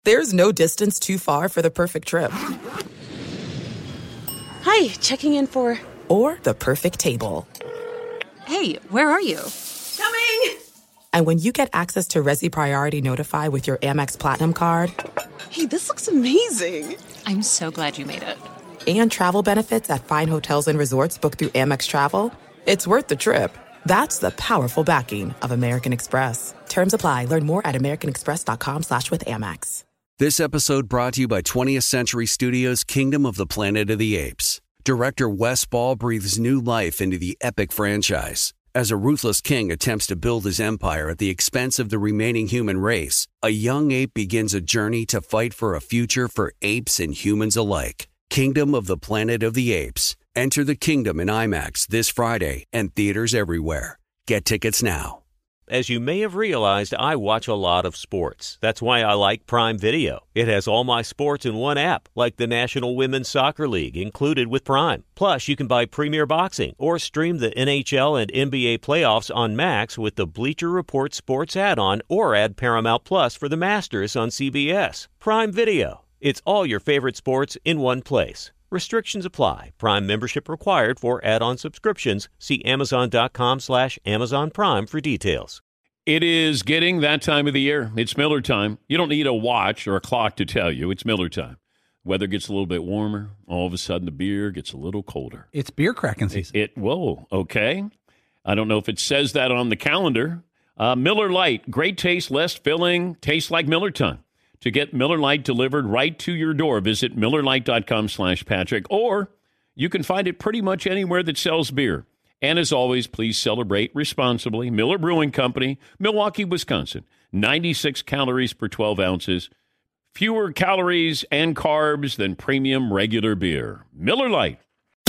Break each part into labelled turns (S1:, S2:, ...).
S1: There's no distance too far for the perfect trip.
S2: Hi, checking in for...
S1: Or the perfect table.
S3: Hey, where are you?
S2: Coming!
S1: And when you get access to Resi Priority Notify with your Amex Platinum card...
S2: Hey, this looks amazing.
S3: I'm so glad you made it.
S1: And travel benefits at fine hotels and resorts booked through Amex Travel, it's worth the trip. That's the powerful backing of American Express. Terms apply. Learn more at americanexpress.com/withAmex.
S4: This episode brought to you by 20th Century Studios' Kingdom of the Planet of the Apes. Director Wes Ball breathes new life into the epic franchise. As a ruthless king attempts to build his empire at the expense of the remaining human race, a young ape begins a journey to fight for a future for apes and humans alike. Kingdom of the Planet of the Apes. Enter the kingdom in IMAX this Friday and theaters everywhere. Get tickets now.
S5: As you may have realized, I watch a lot of sports. That's why I like Prime Video. It has all my sports in one app, like the National Women's Soccer League, included with Prime. Plus, you can buy Premier Boxing or stream the NHL and NBA playoffs on Max with the Bleacher Report Sports add-on, or add Paramount Plus for the Masters on CBS. Prime Video. It's all your favorite sports in one place. Restrictions apply. Prime membership required for add-on subscriptions. See Amazon.com/Amazon Prime for details.
S6: It is getting that time of the year. It's Miller time. You don't need a watch or a clock to tell you. It's Miller time. Weather gets a little bit warmer. All of a sudden, the beer gets a little colder.
S7: It's beer cracking season.
S6: Whoa, okay. I don't know if it says that on the calendar. Miller Lite, great taste, less filling, tastes like Miller time. To get Miller Lite delivered right to your door, visit MillerLite.com/Patrick, or you can find it pretty much anywhere that sells beer. And as always, please celebrate responsibly. Miller Brewing Company, Milwaukee, Wisconsin. 96 calories per 12 ounces. Fewer calories and carbs than premium regular beer. Miller Lite.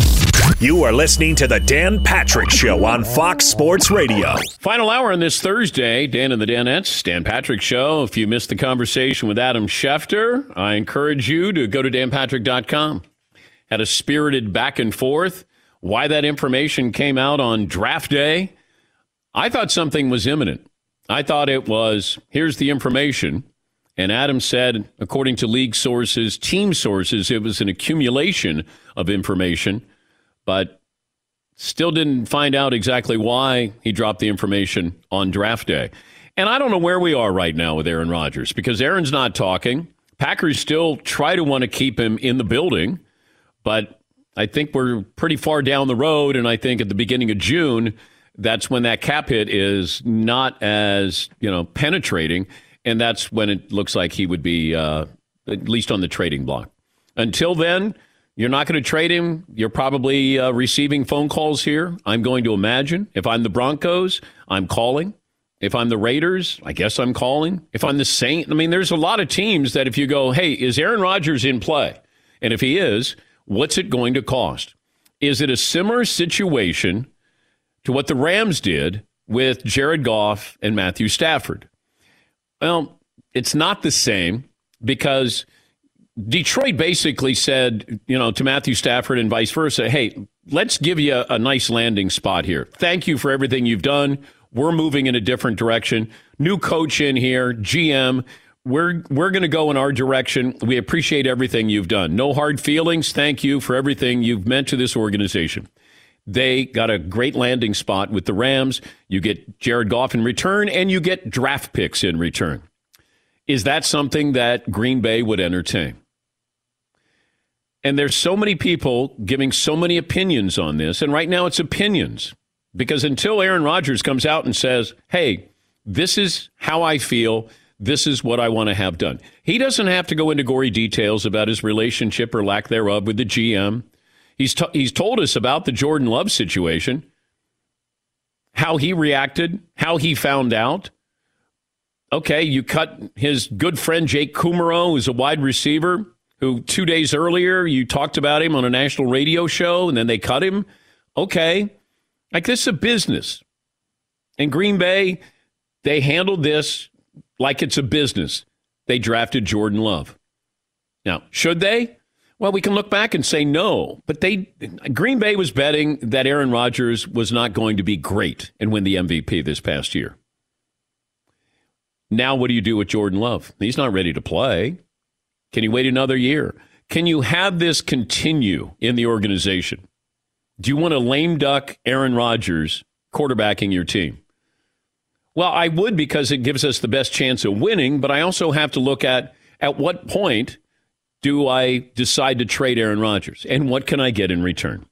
S8: You are listening to the Dan Patrick Show on Fox Sports Radio.
S6: Final hour on this Thursday, Dan and the Danettes, Dan Patrick Show. If you missed the conversation with Adam Schefter, I encourage you to go to danpatrick.com. Had a spirited back and forth. Why that information came out on draft day. I thought something was imminent. I thought it was, here's the information. And Adam said, according to league sources, team sources, it was an accumulation of information. But still didn't find out exactly why he dropped the information on draft day. And I don't know where we are right now with Aaron Rodgers, because Aaron's not talking. Packers still try to want to keep him in the building, but I think we're pretty far down the road, and I think at the beginning of June, that's when that cap hit is not as, penetrating, and that's when it looks like he would be at least on the trading block. Until then, you're not going to trade him. You're probably receiving phone calls here, I'm going to imagine. If I'm the Broncos, I'm calling. If I'm the Raiders, I guess I'm calling. If I'm the Saints, there's a lot of teams that if you go, hey, is Aaron Rodgers in play? And if he is, what's it going to cost? Is it a similar situation to what the Rams did with Jared Goff and Matthew Stafford? Well, it's not the same, because Detroit basically said, to Matthew Stafford and vice versa, hey, let's give you a nice landing spot here. Thank you for everything you've done. We're moving in a different direction. New coach in here, GM. We're going to go in our direction. We appreciate everything you've done. No hard feelings. Thank you for everything you've meant to this organization. They got a great landing spot with the Rams. You get Jared Goff in return, and you get draft picks in return. Is that something that Green Bay would entertain? And there's so many people giving so many opinions on this. And right now it's opinions. Because until Aaron Rodgers comes out and says, hey, this is how I feel, this is what I want to have done. He doesn't have to go into gory details about his relationship or lack thereof with the GM. He's told us about the Jordan Love situation, how he reacted, how he found out. Okay, you cut his good friend Jake Kumerow, who's a wide receiver, who 2 days earlier you talked about him on a national radio show, and then they cut him. Okay, like this is a business. In Green Bay, they handled this like it's a business. They drafted Jordan Love. Now, should they? Well, we can look back and say no, but Green Bay was betting that Aaron Rodgers was not going to be great and win the MVP this past year. Now, what do you do with Jordan Love? He's not ready to play. Can you wait another year? Can you have this continue in the organization? Do you want a lame duck Aaron Rodgers quarterbacking your team? Well, I would, because it gives us the best chance of winning, but I also have to look at what point do I decide to trade Aaron Rodgers, and what can I get in return?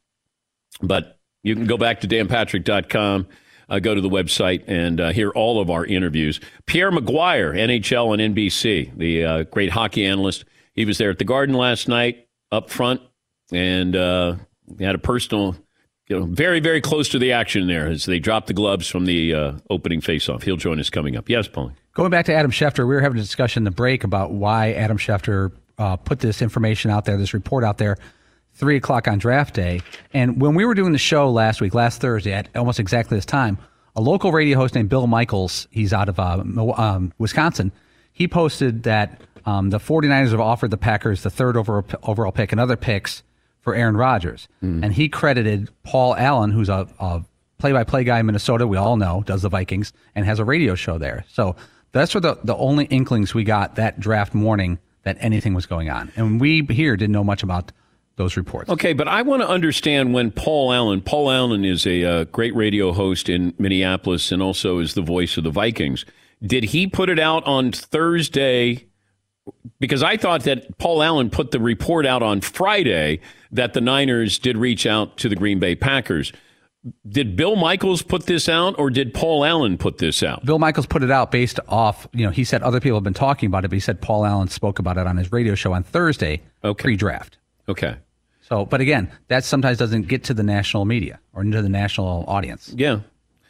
S6: But you can go back to danpatrick.com, go to the website, and hear all of our interviews. Pierre Maguire, NHL on NBC, the great hockey analyst. He was there at the Garden last night up front, and he had a personal, very, very close to the action there as they dropped the gloves from the opening faceoff. He'll join us coming up. Yes, Paul.
S7: Going back to Adam Schefter, we were having a discussion in the break about why Adam Schefter put this information out there, this report out there, 3 o'clock on draft day. And when we were doing the show last Thursday, at almost exactly this time, a local radio host named Bill Michaels, he's out of Wisconsin, he posted that the 49ers have offered the Packers the third overall pick and other picks for Aaron Rodgers. And he credited Paul Allen, who's a play-by-play guy in Minnesota, we all know, does the Vikings, and has a radio show there. So that's where the only inklings we got that draft morning that anything was going on. And we here didn't know much about those reports.
S6: Okay, but I want to understand when Paul Allen is a great radio host in Minneapolis and also is the voice of the Vikings. Did he put it out on Thursday? Because I thought that Paul Allen put the report out on Friday that the Niners did reach out to the Green Bay Packers. Did Bill Michaels put this out, or did Paul Allen put this out?
S7: Bill Michaels put it out based off, he said other people have been talking about it, but he said Paul Allen spoke about it on his radio show on Thursday, pre-draft.
S6: Okay.
S7: So, but again, that sometimes doesn't get to the national media or into the national audience.
S6: Yeah.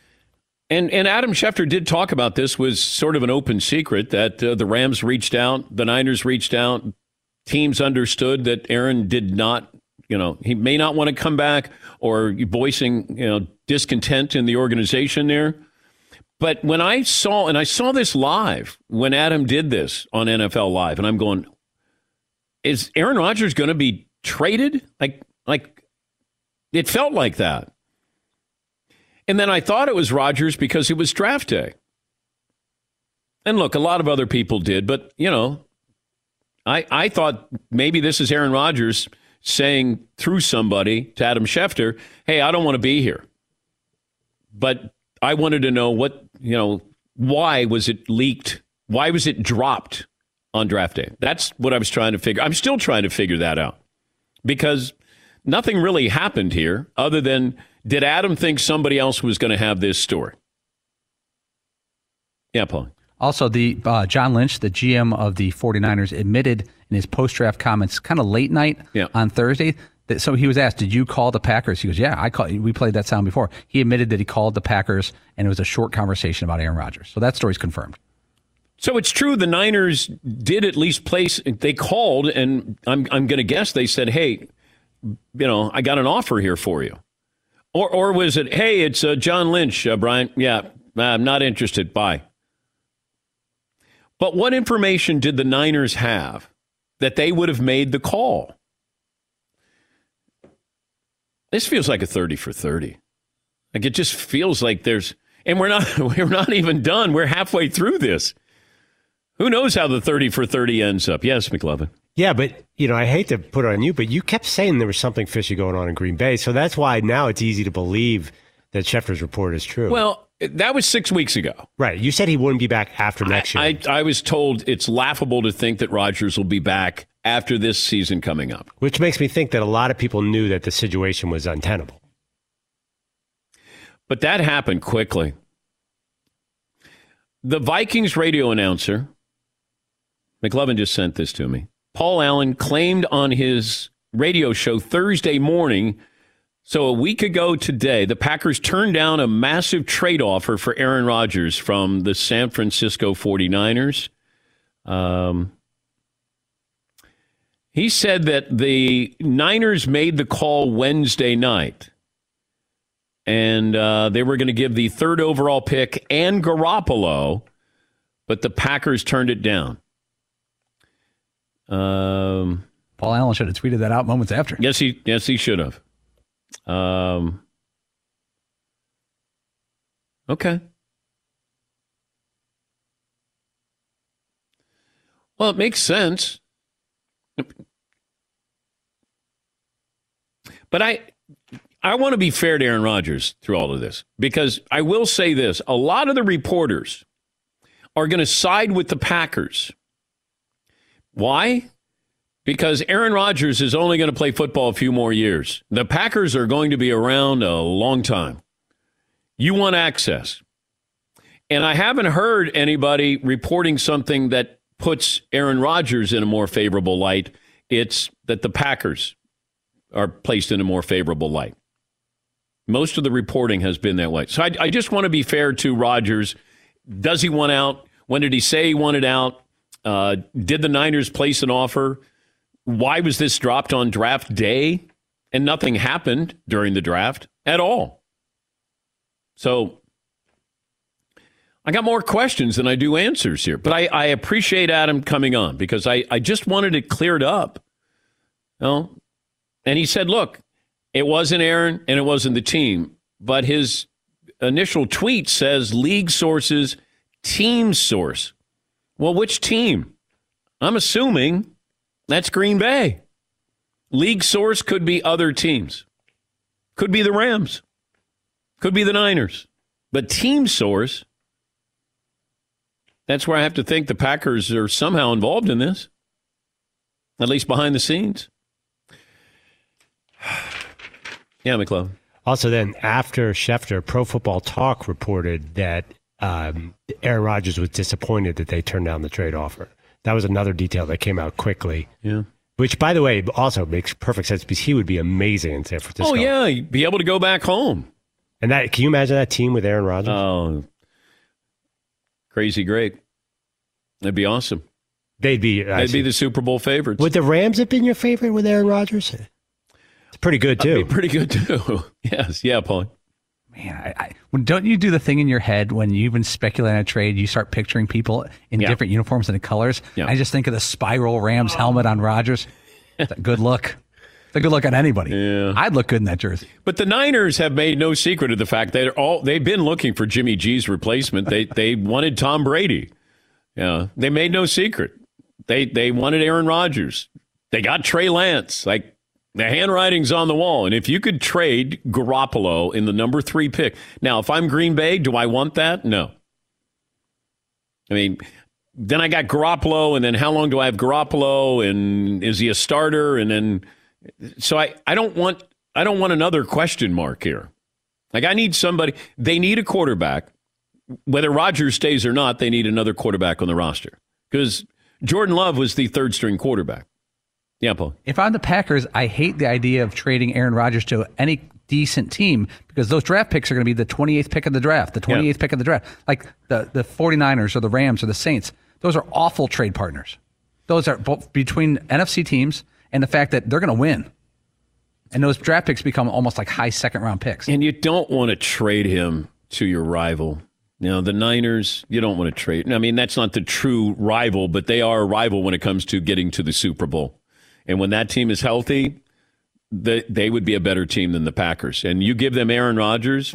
S6: And Adam Schefter did talk about this, was sort of an open secret that the Rams reached out, the Niners reached out, teams understood that Aaron did not, he may not want to come back, or voicing, discontent in the organization there. But when I saw this live, when Adam did this on NFL Live, and I'm going, is Aaron Rodgers going to be traded? Like it felt like that. And then I thought it was Rodgers because it was draft day. And look, a lot of other people did, but, I thought maybe this is Aaron Rodgers saying through somebody to Adam Schefter, hey, I don't want to be here. But I wanted to know why was it leaked? Why was it dropped on draft day? That's what I was trying to figure. I'm still trying to figure that out, because nothing really happened here other than, did Adam think somebody else was going to have this story? Yeah, Paul.
S7: Also, the John Lynch, the GM of the 49ers, admitted in his post-draft comments kind of late night on Thursday. So he was asked, did you call the Packers? He goes, yeah, I called. We played that sound before. He admitted that he called the Packers, and it was a short conversation about Aaron Rodgers. So that story's confirmed.
S6: So it's true the Niners did at least place, they called, and I'm going to guess they said, hey, I got an offer here for you. Or was it, hey, it's John Lynch, Brian. Yeah, I'm not interested. Bye. But what information did the Niners have that they would have made the call? This feels like a 30 for 30. Like, it just feels like and we're not even done. We're halfway through this. Who knows how the 30 for 30 ends up? Yes, McLovin.
S9: Yeah, but, I hate to put it on you, but you kept saying there was something fishy going on in Green Bay. So that's why now it's easy to believe that Schefter's report is true.
S6: Well, that was 6 weeks ago.
S9: Right. You said he wouldn't be back after next year.
S6: I was told it's laughable to think that Rodgers will be back after this season coming up.
S9: Which makes me think that a lot of people knew that the situation was untenable.
S6: But that happened quickly. The Vikings radio announcer, McLovin just sent this to me, Paul Allen, claimed on his radio show Thursday morning, so a week ago today, the Packers turned down a massive trade offer for Aaron Rodgers from the San Francisco 49ers. He said that the Niners made the call Wednesday night, and they were going to give the third overall pick and Garoppolo, but the Packers turned it down.
S7: Paul Allen should have tweeted that out moments after.
S6: Yes, he should have. Okay. Well, it makes sense. But I want to be fair to Aaron Rodgers through all of this, because I will say this. A lot of the reporters are going to side with the Packers. Why? Because Aaron Rodgers is only going to play football a few more years. The Packers are going to be around a long time. You want access. And I haven't heard anybody reporting something that puts Aaron Rodgers in a more favorable light. It's that the Packers are placed in a more favorable light. Most of the reporting has been that way. So I just want to be fair to Rodgers. Does he want out? When did he say he wanted out? Did the Niners place an offer? Why was this dropped on draft day? And nothing happened during the draft at all. So I got more questions than I do answers here. But I appreciate Adam coming on, because I just wanted it cleared up. You know? And he said, look, it wasn't Aaron and it wasn't the team. But his initial tweet says league sources, team source. Well, which team? I'm assuming that's Green Bay. League source could be other teams. Could be the Rams. Could be the Niners. But team source, that's where I have to think the Packers are somehow involved in this, at least behind the scenes. Yeah, McClellan.
S9: Also, then after Schefter, Pro Football Talk reported that Aaron Rodgers was disappointed that they turned down the trade offer. That was another detail that came out quickly.
S6: Yeah.
S9: Which, by the way, also makes perfect sense because he would be amazing in San Francisco.
S6: Oh, yeah. He'd be able to go back home.
S9: And that, can you imagine that team with Aaron Rodgers?
S6: Oh, crazy great. That'd be awesome.
S9: They'd be
S6: the Super Bowl favorites.
S9: Would the Rams have been your favorite with Aaron Rodgers? It's pretty good, too.
S6: That'd be pretty good, too. Yes. Yeah, Paul.
S7: Man, don't you do the thing in your head when you even speculate on a trade, you start picturing people in different uniforms and colors? Yeah. I just think of the spiral Rams helmet on Rodgers. It's a good look. It's a good look on anybody. Yeah. I'd look good in that jersey.
S6: But the Niners have made no secret of the fact they've been looking for Jimmy G's replacement. They wanted Tom Brady. Yeah, they made no secret. They wanted Aaron Rodgers. They got Trey Lance. Like, the handwriting's on the wall. And if you could trade Garoppolo in the number 3 pick. Now, if I'm Green Bay, do I want that? No. I mean, then I got Garoppolo, and then how long do I have Garoppolo, and is he a starter? And then, so I don't want another question mark here. Like, I need somebody. They need a quarterback. Whether Rodgers stays or not, they need another quarterback on the roster. Because Jordan Love was the third-string quarterback. Yeah, Paul.
S7: If I'm the Packers, I hate the idea of trading Aaron Rodgers to any decent team, because those draft picks are going to be the 28th pick of the draft, the 28th pick of the draft. Like the 49ers or the Rams or the Saints. Those are awful trade partners. Those are both between NFC teams and the fact that they're going to win. And those draft picks become almost like high second-round picks.
S6: And you don't want to trade him to your rival. Now, the Niners, you don't want to trade. I mean, that's not the true rival, but they are a rival when it comes to getting to the Super Bowl. And when that team is healthy, they would be a better team than the Packers. And you give them Aaron Rodgers.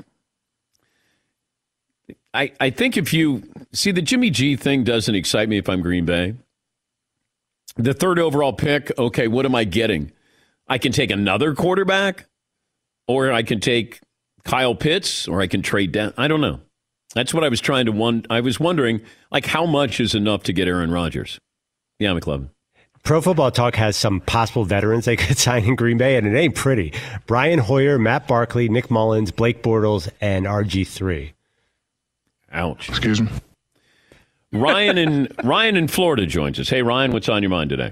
S6: I think if you see, the Jimmy G thing doesn't excite me if I'm Green Bay. The 3rd overall pick, okay, what am I getting? I can take another quarterback, or I can take Kyle Pitts, or I can trade down. I don't know. That's what I was trying to I was wondering, like, how much is enough to get Aaron Rodgers? Yeah, McClellan.
S9: Pro Football Talk has some possible veterans they could sign in Green Bay, and it ain't pretty. Brian Hoyer, Matt Barkley, Nick Mullins, Blake Bortles, and RG3.
S6: Ouch.
S10: Excuse me.
S6: Ryan in Florida joins us. Hey, Ryan, what's on your mind today?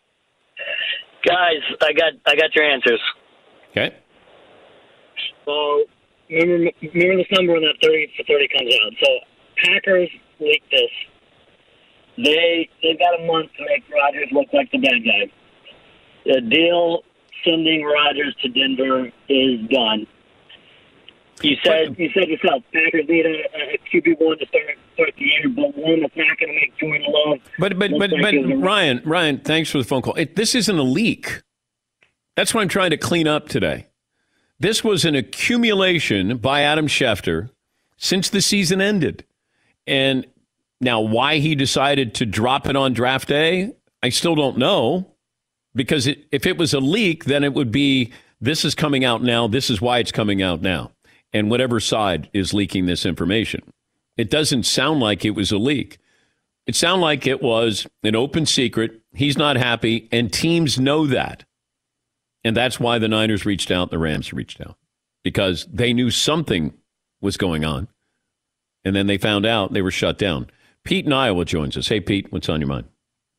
S11: Guys, I got your answers.
S6: Okay.
S11: So remember this number when that 30 for 30 comes out. So Packers leaked this. They've got a month to make Rodgers look like the bad guy. The deal sending Rodgers to Denver is done. You said yourself, Packers need a QB1 to start the year, but one that's not going to make Jordan Love.
S6: But Ryan, thanks for the phone call. This isn't a leak. That's what I'm trying to clean up today. This was an accumulation by Adam Schefter since the season ended. And now why he decided to drop it on draft day, I still don't know. Because if it was a leak, then it would be, this is coming out now, this is why it's coming out now, and whatever side is leaking this information. It doesn't sound like it was a leak. It sounded like it was an open secret. He's not happy, and teams know that. And that's why the Niners reached out, the Rams reached out, because they knew something was going on. And then they found out, they were shut down. Pete in Iowa joins us. Hey, Pete, what's on your mind?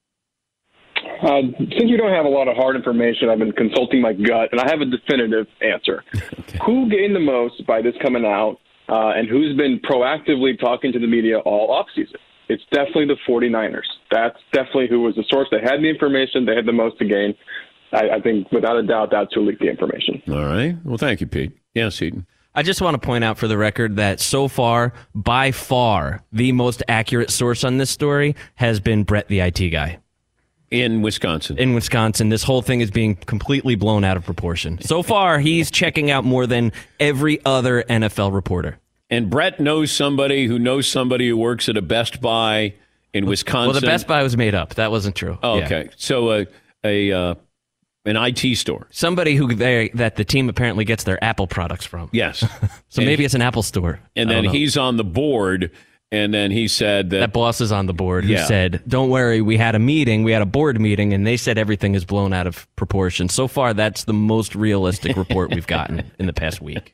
S10: Since you don't have a lot of hard information, I've been consulting my gut, and I have a definitive answer. Okay. Who gained the most by this coming out, and who's been proactively talking to the media all offseason? It's definitely the 49ers. That's definitely who was the source. They had the information. They had the most to gain. I think, without a doubt, that's who leaked the information.
S6: All right. Well, thank you, Pete. Yes, Eaton.
S12: I just want to point out for the record that so far, by far, the most accurate source on this story has been Brett, the IT guy.
S6: In Wisconsin.
S12: In Wisconsin. This whole thing is being completely blown out of proportion. So far, he's checking out more than every other NFL reporter.
S6: And Brett knows somebody who works at a Best Buy in Wisconsin.
S12: Well, the Best Buy was made up. That wasn't true.
S6: Oh, okay. Yeah. So an IT store.
S12: Somebody that the team apparently gets their Apple products from.
S6: Yes.
S12: So maybe it's an Apple store.
S6: And then he's on the board, and then he said that
S12: boss is on the board who said, don't worry, we had a board meeting, and they said everything is blown out of proportion. So far, that's the most realistic report we've gotten in the past week.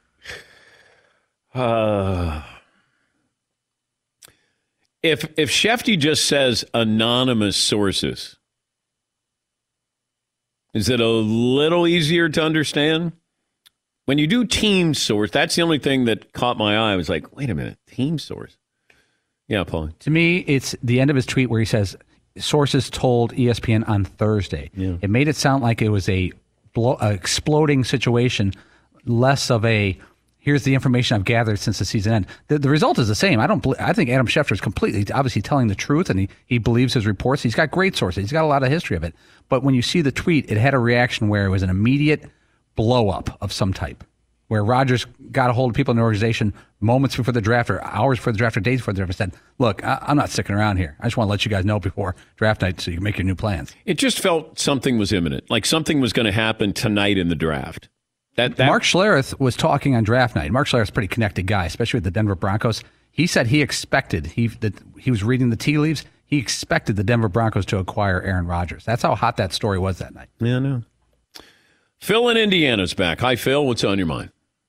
S6: If Shefty just says anonymous sources, is it a little easier to understand? When you do team source, that's the only thing that caught my eye. I was like, wait a minute, team source. Yeah, Paul.
S7: To me, it's the end of his tweet where he says, sources told ESPN on Thursday. Yeah. It made it sound like it was a exploding situation, less of a, here's the information I've gathered since the season ended. The result is the same. I think Adam Schefter is completely, obviously telling the truth, and he believes his reports. He's got great sources. He's got a lot of history of it. But when you see the tweet, it had a reaction where it was an immediate blow-up of some type, where Rodgers got a hold of people in the organization moments before the draft or hours before the draft or days before the draft and said, look, I'm not sticking around here. I just want to let you guys know before draft night so you can make your new plans.
S6: It just felt something was imminent, like something was going to happen tonight in the draft.
S7: Mark Schlereth was talking on draft night. Mark Schlereth's a pretty connected guy, especially with the Denver Broncos. He said he expected, he was reading the tea leaves, he expected the Denver Broncos to acquire Aaron Rodgers. That's how hot that story was that night.
S6: Yeah, I know. Phil in Indiana's back. Hi, Phil. What's on your mind?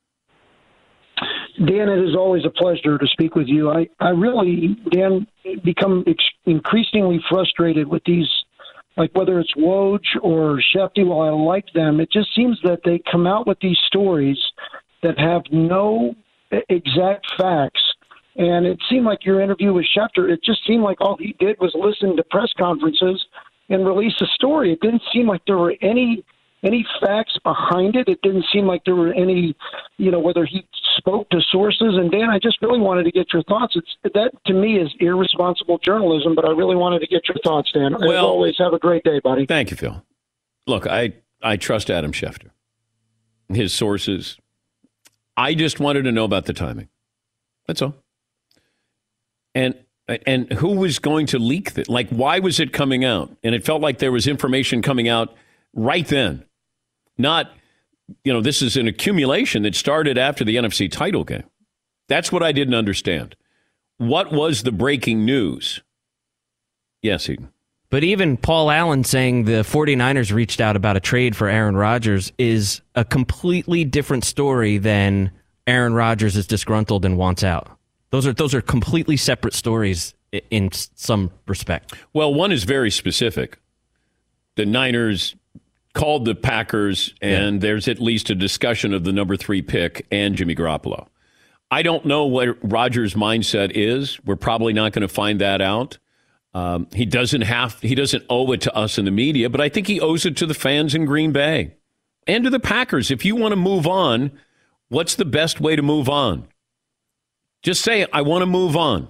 S13: Dan, it is always a pleasure to speak with you. I really, Dan, become increasingly frustrated with these, like whether it's Woj or Shefty, while I like them, it just seems that they come out with these stories that have no exact facts. And it seemed like your interview with Schefter, it just seemed like all he did was listen to press conferences and release a story. It didn't seem like there were any facts behind it. It didn't seem like there were any, whether he spoke to sources. And Dan, I just really wanted to get your thoughts. That to me is irresponsible journalism, but I really wanted to get your thoughts, Dan. As always, have a great day, buddy.
S6: Thank you, Phil. Look, I trust Adam Schefter, his sources. I just wanted to know about the timing. That's all. And who was going to leak that? Like, why was it coming out? And it felt like there was information coming out right then. Not, this is an accumulation that started after the NFC title game. That's what I didn't understand. What was the breaking news? Yes, Eden.
S12: But even Paul Allen saying the 49ers reached out about a trade for Aaron Rodgers is a completely different story than Aaron Rodgers is disgruntled and wants out. Those are completely separate stories in some respect.
S6: Well, one is very specific. The Niners called the Packers, and there's at least a discussion of the number 3 pick and Jimmy Garoppolo. I don't know what Rodgers' mindset is. We're probably not going to find that out. He doesn't owe it to us in the media, but I think he owes it to the fans in Green Bay and to the Packers. If you want to move on, what's the best way to move on? Just say, I want to move on.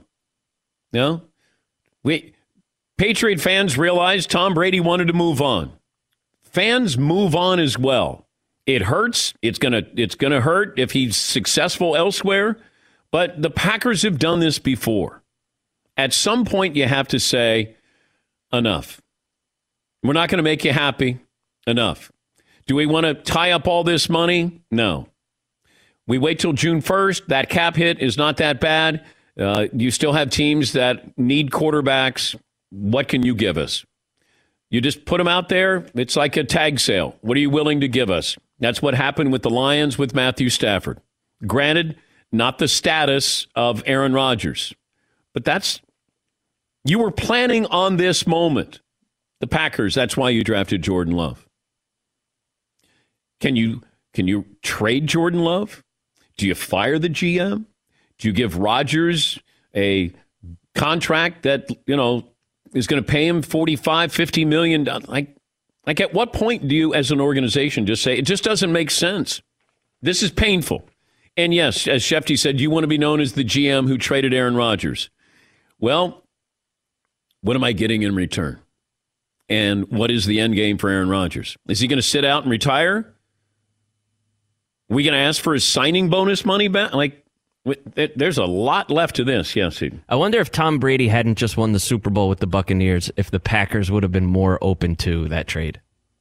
S6: Patriot fans realized Tom Brady wanted to move on. Fans move on as well. It hurts. It's gonna hurt if he's successful elsewhere. But the Packers have done this before. At some point, you have to say, enough. We're not going to make you happy enough. Do we want to tie up all this money? No. We wait till June 1st. That cap hit is not that bad. You still have teams that need quarterbacks. What can you give us? You just put them out there. It's like a tag sale. What are you willing to give us? That's what happened with the Lions with Matthew Stafford. Granted, not the status of Aaron Rodgers, but you were planning on this moment. The Packers, that's why you drafted Jordan Love. Can you trade Jordan Love? Do you fire the GM? Do you give Rodgers a contract that, is going to pay him $45, $50 million? Like at what point do you, as an organization, just say, it just doesn't make sense? This is painful. And yes, as Shefty said, you want to be known as the GM who traded Aaron Rodgers. Well, what am I getting in return? And what is the end game for Aaron Rodgers? Is he going to sit out and retire? Are we going to ask for his signing bonus money back? There's a lot left to this. Yes,
S12: I wonder if Tom Brady hadn't just won the Super Bowl with the Buccaneers, if the Packers would have been more open to that trade.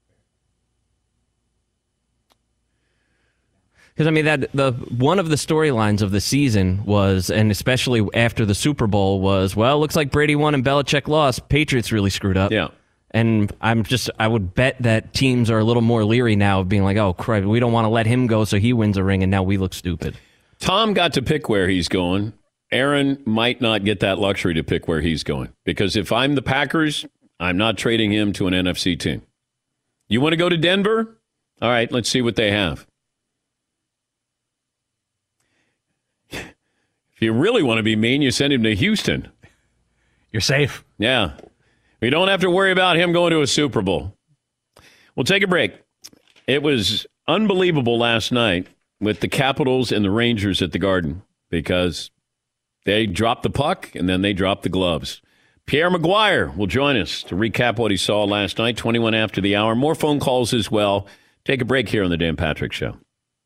S12: Because, one of the storylines of the season was, and especially after the Super Bowl, was, well, looks like Brady won and Belichick lost. Patriots really screwed up.
S6: Yeah.
S12: And I would bet that teams are a little more leery now of being like, oh, crap, we don't want to let him go so he wins a ring, and now we look stupid.
S6: Tom got to pick where he's going. Aaron might not get that luxury to pick where he's going. Because if I'm the Packers, I'm not trading him to an NFC team. You want to go to Denver? All right, let's see what they have. If you really want to be mean, you send him to Houston.
S7: You're safe.
S6: Yeah. We don't have to worry about him going to a Super Bowl. We'll take a break. It was unbelievable last night with the Capitals and the Rangers at the Garden because they dropped the puck and then they dropped the gloves. Pierre Maguire will join us to recap what he saw last night, 21 after the hour. More phone calls as well. Take a break here on the Dan Patrick Show.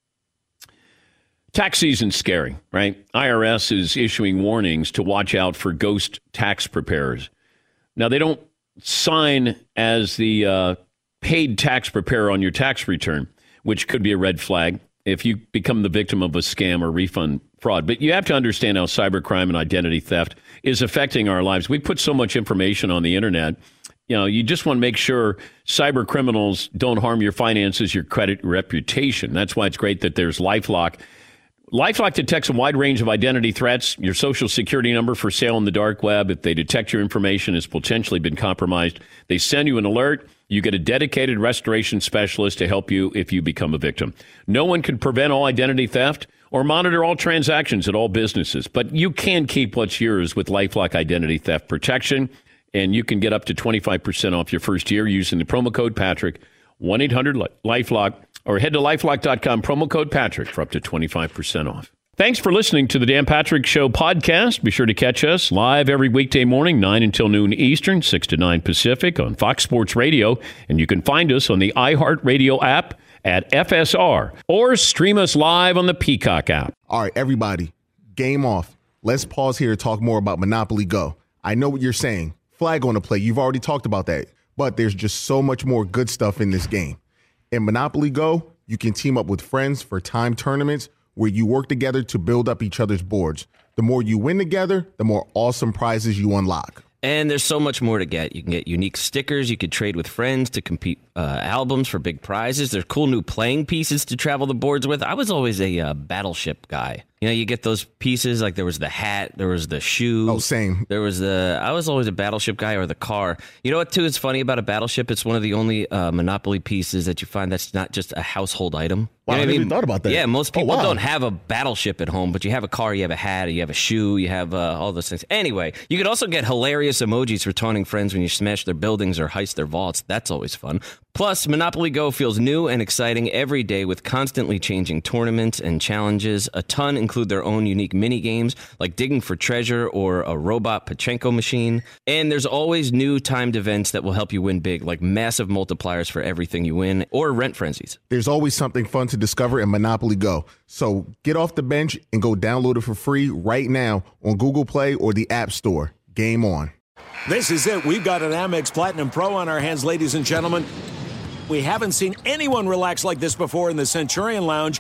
S6: Tax season's scary, right? IRS is issuing warnings to watch out for ghost tax preparers. Now, they don't sign as the paid tax preparer on your tax return, which could be a red flag if you become the victim of a scam or refund fraud. But you have to understand how cybercrime and identity theft is affecting our lives. We put so much information on the internet. You just want to make sure cyber criminals don't harm your finances, your credit, your reputation. That's why it's great that there's LifeLock. LifeLock detects a wide range of identity threats. Your social security number for sale on the dark web. If they detect your information has potentially been compromised, they send you an alert. You get a dedicated restoration specialist to help you if you become a victim. No one can prevent all identity theft or monitor all transactions at all businesses, but you can keep what's yours with LifeLock Identity Theft Protection, and you can get up to 25% off your first year using the promo code Patrick, 1-800-LifeLock, or head to lifelock.com, promo code Patrick for up to 25% off. Thanks for listening to the Dan Patrick Show podcast. Be sure to catch us live every weekday morning, 9 until noon Eastern, 6 to 9 Pacific on Fox Sports Radio. And you can find us on the iHeartRadio app at FSR or stream us live on the Peacock app.
S14: All right, everybody, game off. Let's pause here to talk more about Monopoly Go. I know what you're saying. Flag on the play. You've already talked about that. But there's just so much more good stuff in this game. In Monopoly Go, you can team up with friends for timed tournaments where you work together to build up each other's boards. The more you win together, the more awesome prizes you unlock.
S12: And there's so much more to get. You can get unique stickers. You could trade with friends to compete albums for big prizes. There's cool new playing pieces to travel the boards with. I was always a Battleship guy. You get those pieces, like there was the hat, there was the shoe.
S14: Oh, same.
S12: I was always a Battleship guy, or the car. You know what, too, is funny about a Battleship? It's one of the only Monopoly pieces that you find that's not just a household item.
S14: Wow, I never even thought about that.
S12: Yeah, most people don't have a Battleship at home, but you have a car, you have a hat, you have a shoe, you have all those things. Anyway, you could also get hilarious emojis for taunting friends when you smash their buildings or heist their vaults. That's always fun. Plus, Monopoly Go feels new and exciting every day with constantly changing tournaments and challenges. A ton include their own unique mini games like digging for treasure or a robot Pachinko machine. And there's always new timed events that will help you win big, like massive multipliers for everything you win or rent frenzies.
S14: There's always something fun to discover in Monopoly Go. So get off the bench and go download it for free right now on Google Play or the App Store. Game on.
S15: This is it. We've got an Amex Platinum Pro on our hands, ladies and gentlemen. We haven't seen anyone relax like this before in the Centurion Lounge.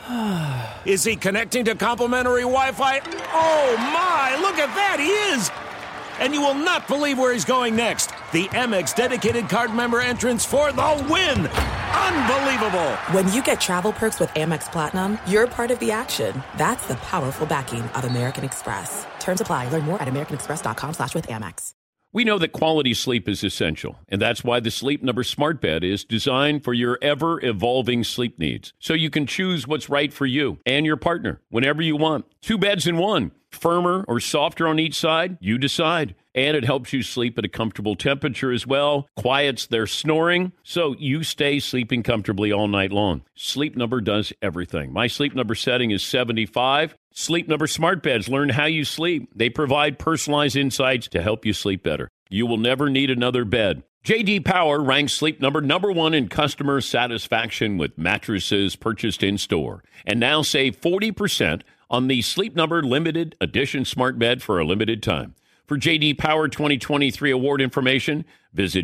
S15: Is he connecting to complimentary Wi-Fi? Oh, my. Look at that. He is. And you will not believe where he's going next. The Amex dedicated card member entrance for the win. Unbelievable.
S1: When you get travel perks with Amex Platinum, you're part of the action. That's the powerful backing of American Express. Terms apply. Learn more at americanexpress.com/withAmex.
S6: We know that quality sleep is essential, and that's why the Sleep Number Smart Bed is designed for your ever-evolving sleep needs, so you can choose what's right for you and your partner whenever you want. 2 beds in one, firmer or softer on each side, you decide. And it helps you sleep at a comfortable temperature as well, quiets their snoring, so you stay sleeping comfortably all night long. Sleep Number does everything. My Sleep Number setting is 75. Sleep Number Smart Beds learn how you sleep. They provide personalized insights to help you sleep better. You will never need another bed. J.D. Power ranks Sleep Number #1 in customer satisfaction with mattresses purchased in-store. And now save 40% on the Sleep Number Limited Edition Smart Bed for a limited time. For J.D. Power 2023 award information, visit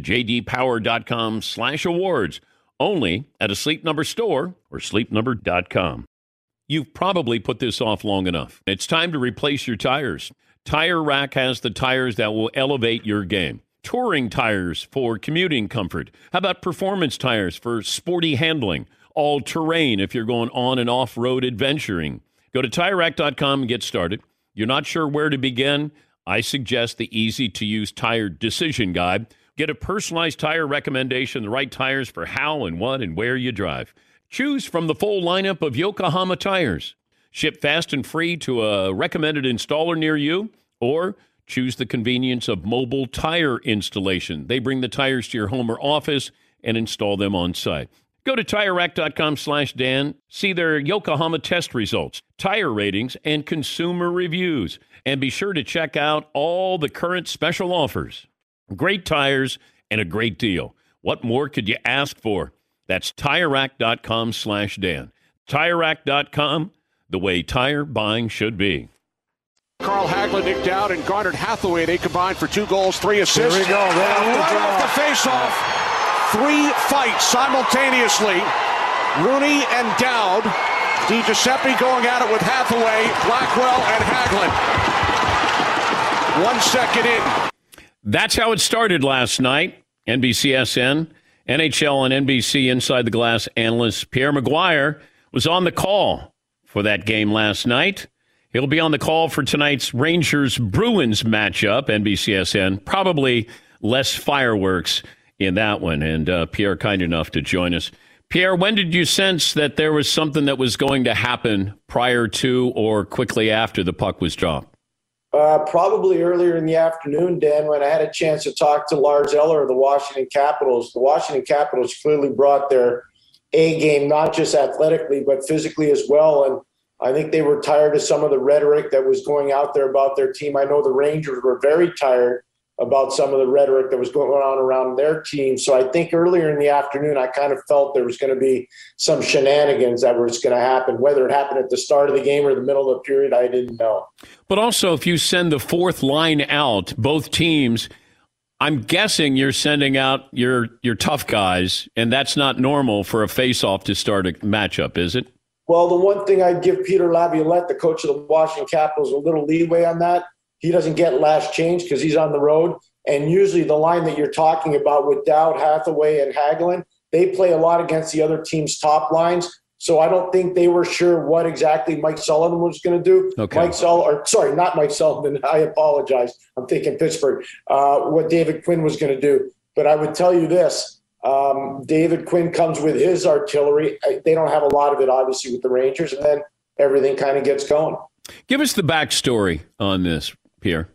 S6: jdpower.com/awards. Only at a Sleep Number store or sleepnumber.com. You've probably put this off long enough. It's time to replace your tires. Tire Rack has the tires that will elevate your game. Touring tires for commuting comfort. How about performance tires for sporty handling? All-terrain if you're going on and off-road adventuring. Go to TireRack.com and get started. You're not sure where to begin? I suggest the easy-to-use tire decision guide. Get a personalized tire recommendation, the right tires for how and what and where you drive. Choose from the full lineup of Yokohama tires. Ship fast and free to a recommended installer near you, or choose the convenience of mobile tire installation. They bring the tires to your home or office and install them on site. Go to TireRack.com/Dan. See their Yokohama test results, tire ratings, and consumer reviews. And be sure to check out all the current special offers. Great tires and a great deal. What more could you ask for? That's TireRack.com/Dan. TireRack.com, the way tire buying should be.
S16: Carl Hagelin nicked out and Garnet Hathaway, they combined for 2 goals, 3 assists.
S17: Here we go.
S16: Right off the face-off, 3 fights simultaneously. Rooney and Dowd. Di Giuseppe going at it with Hathaway, Blackwell, and Hagelin. 1 second in.
S6: That's how it started last night. NBCSN, NHL on NBC Inside the Glass analyst Pierre McGuire was on the call for that game last night. He'll be on the call for tonight's Rangers-Bruins matchup, NBCSN. Probably less fireworks in that one. And Pierre, kind enough to join us. Pierre, when did you sense that there was something that was going to happen prior to or quickly after the puck was dropped?
S17: Probably earlier in the afternoon, Dan, when I had a chance to talk to Lars Eller of the Washington Capitals. The Washington Capitals clearly brought their A game, not just athletically, but physically as well. And I think they were tired of some of the rhetoric that was going out there about their team. I know the Rangers were very tired about some of the rhetoric that was going on around their team. So I think earlier in the afternoon, I kind of felt there was going to be some shenanigans that was going to happen. Whether it happened at the start of the game or the middle of the period, I didn't know.
S6: But also, if you send the fourth line out, both teams, I'm guessing you're sending out your tough guys, and that's not normal for a face-off to start a matchup, is it?
S17: Well, the one thing I'd give Peter Laviolette, the coach of the Washington Capitals, a little leeway on that. He doesn't get last change because he's on the road. And usually the line that you're talking about with Dowd, Hathaway, and Hagelin, they play a lot against the other team's top lines. So I don't think they were sure what exactly Mike Sullivan was going to do.
S6: Okay.
S17: Not Mike Sullivan. I apologize. I'm thinking Pittsburgh. What David Quinn was going to do. But I would tell you this. David Quinn comes with his artillery. They don't have a lot of it, obviously, with the Rangers. And then everything kind of gets going.
S6: Give us the backstory on this, Pierre.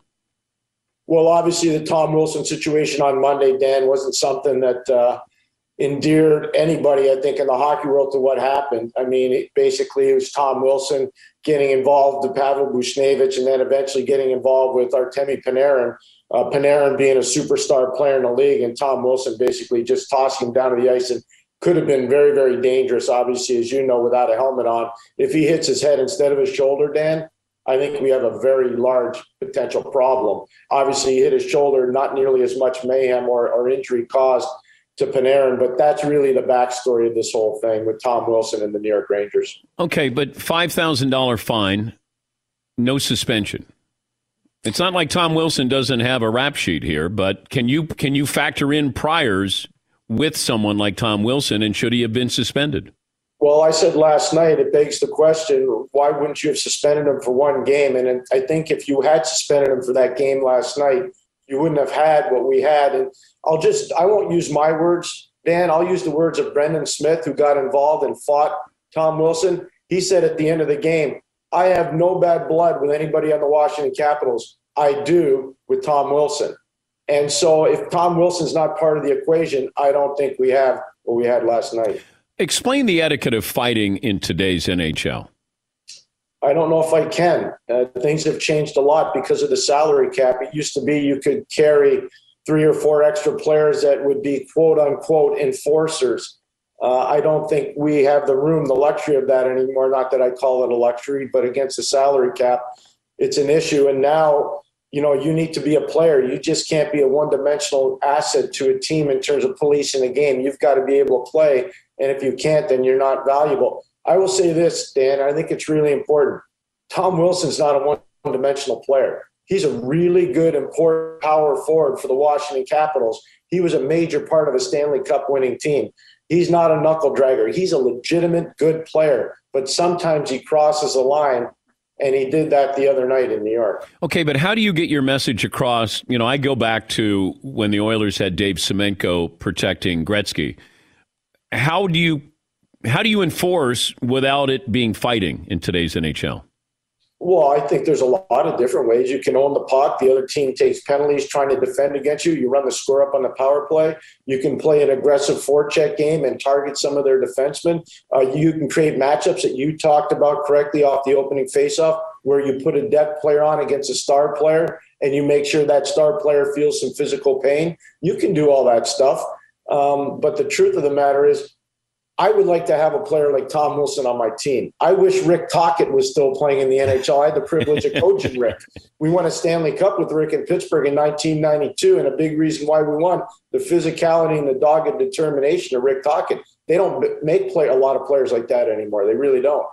S17: Well, obviously the Tom Wilson situation on Monday, Dan, wasn't something that endeared anybody, I think, in the hockey world to what happened. I mean, it was Tom Wilson getting involved with Pavel Buchnevich and then eventually getting involved with Artemi Panarin. Panarin being a superstar player in the league and Tom Wilson basically just tossing him down to the ice and could have been very, very dangerous, obviously, as you know, without a helmet on. If he hits his head instead of his shoulder, Dan, I think we have a very large potential problem. Obviously, he hit his shoulder, not nearly as much mayhem or injury caused to Panarin, but that's really the backstory of this whole thing with Tom Wilson and the New York Rangers.
S6: Okay, but $5,000 fine, no suspension. It's not like Tom Wilson doesn't have a rap sheet here, but can you factor in priors with someone like Tom Wilson, and should he have been suspended?
S17: Well, I said last night, it begs the question, why wouldn't you have suspended him for one game? And I think if you had suspended him for that game last night, you wouldn't have had what we had. And I won't use my words, Dan. I'll use the words of Brendan Smith, who got involved and fought Tom Wilson. He said at the end of the game, I have no bad blood with anybody on the Washington Capitals. I do with Tom Wilson. And so if Tom Wilson's not part of the equation, I don't think we have what we had last night.
S6: Explain the etiquette of fighting in today's NHL.
S17: I don't know if I can. Things have changed a lot because of the salary cap. It used to be you could carry 3 or 4 extra players that would be quote unquote enforcers. I don't think we have the luxury of that anymore. Not that I call it a luxury, but against the salary cap, it's an issue. And now, you need to be a player. You just can't be a one-dimensional asset to a team in terms of policing a game. You've got to be able to play. And if you can't, then you're not valuable. I will say this, Dan, I think it's really important. Tom Wilson's not a one-dimensional player. He's a really good, important power forward for the Washington Capitals. He was a major part of a Stanley Cup winning team. He's not a knuckle dragger. He's a legitimate good player, but sometimes he crosses a line, and he did that the other night in New York. Okay,
S6: but how do you get your message across? I go back to when the Oilers had Dave Semenko protecting Gretzky. How do you enforce without it being fighting in today's NHL?
S17: Well, I think there's a lot of different ways. You can own the puck. The other team takes penalties trying to defend against you. You run the score up on the power play. You can play an aggressive forecheck game and target some of their defensemen. You can create matchups that you talked about correctly off the opening faceoff, where you put a depth player on against a star player and you make sure that star player feels some physical pain. You can do all that stuff. But the truth of the matter is, I would like to have a player like Tom Wilson on my team. I wish Rick Tocchet was still playing in the NHL. I had the privilege of coaching Rick. We won a Stanley Cup with Rick in Pittsburgh in 1992, and a big reason why we won, the physicality and the dogged determination of Rick Tocchet. They don't make a lot of players like that anymore. They really don't.